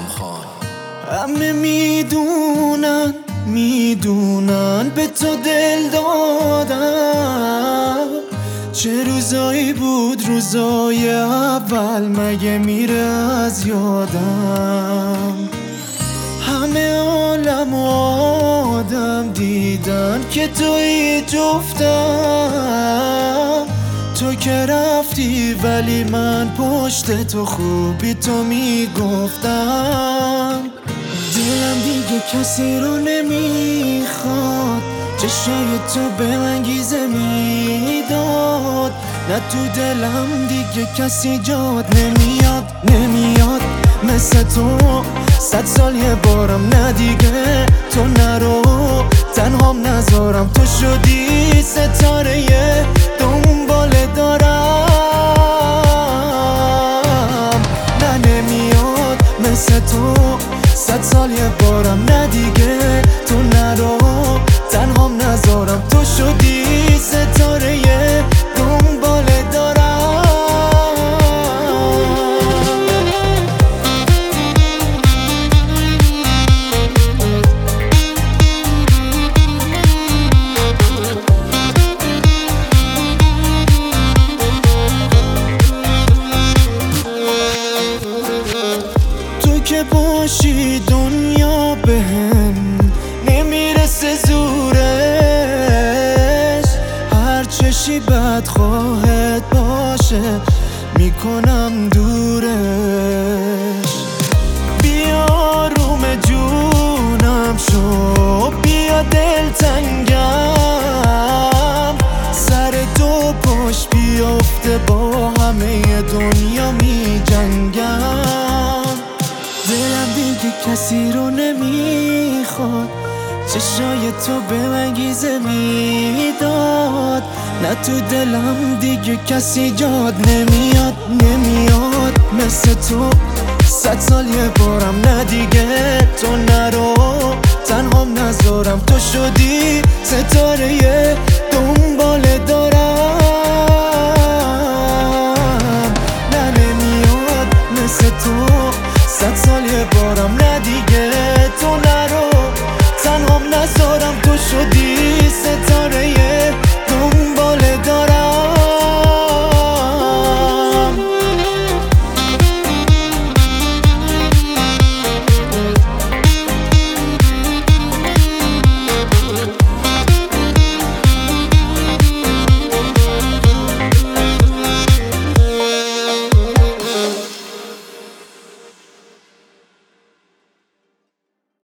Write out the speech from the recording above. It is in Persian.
خان. همه میدونن به تو دل دادم. چه روزایی بود روزای اول، مگه میره از یادم. همه عالم و آدم دیدن که توی جفتم. تو که رفتی ولی من پشت تو خوبی تو میگفتم. دلم دیگه کسی رو نمیخواد، چشای تو به من انگیزه میداد. نه تو دلم دیگه کسی جاد نمیاد مثل تو. 100 سال یه بارم نه دیگه تو نرو، تنهام نذارم. تو شدی ستاره دنبال دارم. نه نمیاد مثل تو. 100 سال یه بارم نه دیگه تو نرو، تنهام نذارم. تو شدی ستاره دنبال دارم. تو که باشی دنیا بهم نمیرسه زورش. هر چشی بدخواهت باشه میکنم دورش. بیا روم جونم شو، بیا دلتنگم. سر دو پاش بیافته با همه دنیا می جنگم. دلم دیگه کسی رو نمیخواد، چشای تو به من انگیزه میداد. نه تو دلم دیگه کسی جاد نمیاد مثل تو. 100 سال یه بارم نه دیگه تو نرو، تنهام نذارم. تو شدی ستاره دنبال دارم. نه نمیاد مثل تو. 100 سال یه بارم